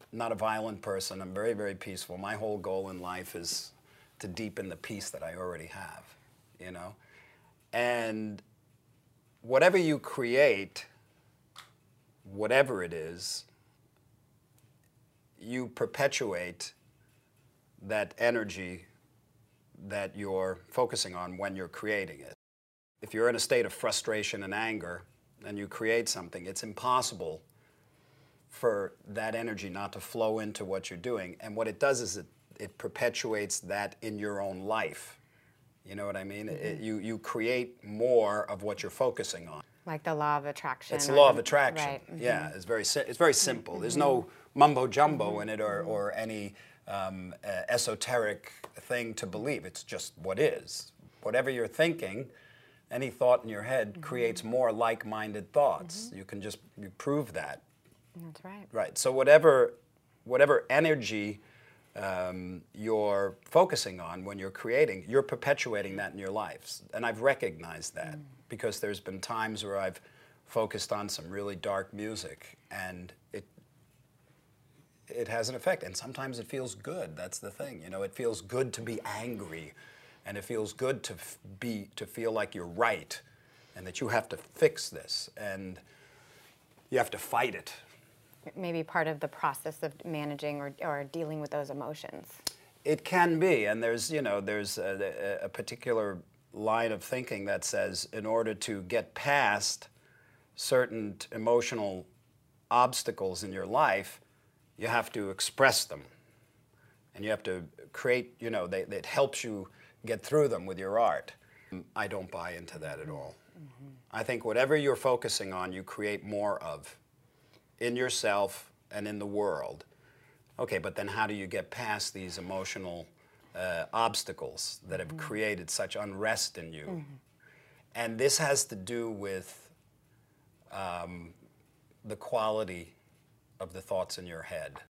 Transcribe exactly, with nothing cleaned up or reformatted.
not a violent person. I'm very, very peaceful. My whole goal in life is to deepen the peace that I already have, you know? And whatever you create, whatever it is, you perpetuate that energy that you're focusing on when you're creating it. If you're in a state of frustration and anger and you create something, it's impossible for that energy not to flow into what you're doing. And what it does is it, it perpetuates that in your own life. You know what I mean? Mm-hmm. it, you, you create more of what you're focusing on. Like the law of attraction. It's the law of the, attraction. Right. Mm-hmm. Yeah, it's very, it's very simple. Mm-hmm. There's no mumbo jumbo mm-hmm. in it or, or any um, uh, esoteric thing to believe. It's just what is. Whatever you're thinking, any thought in your head mm-hmm. creates more like-minded thoughts. Mm-hmm. You can just you prove that. That's right. Right. So whatever, whatever energy um, you're focusing on when you're creating, you're perpetuating that in your lives. And I've recognized that mm. because there's been times where I've focused on some really dark music, and it it has an effect. And sometimes it feels good. That's the thing. You know, it feels good to be angry, and it feels good to f be to feel like you're right, and that you have to fix this, and you have to fight it. Maybe part of the process of managing or, or dealing with those emotions. It can be, and there's, you know, there's a, a particular line of thinking that says in order to get past certain emotional obstacles in your life, you have to express them. And you have to create, you know, they, it helps you get through them with your art. I don't buy into that at all. Mm-hmm. I think whatever you're focusing on, you create more of. In yourself and in the world. Okay, but then how do you get past these emotional uh, obstacles that have mm-hmm. created such unrest in you? Mm-hmm. And this has to do with um, the quality of the thoughts in your head.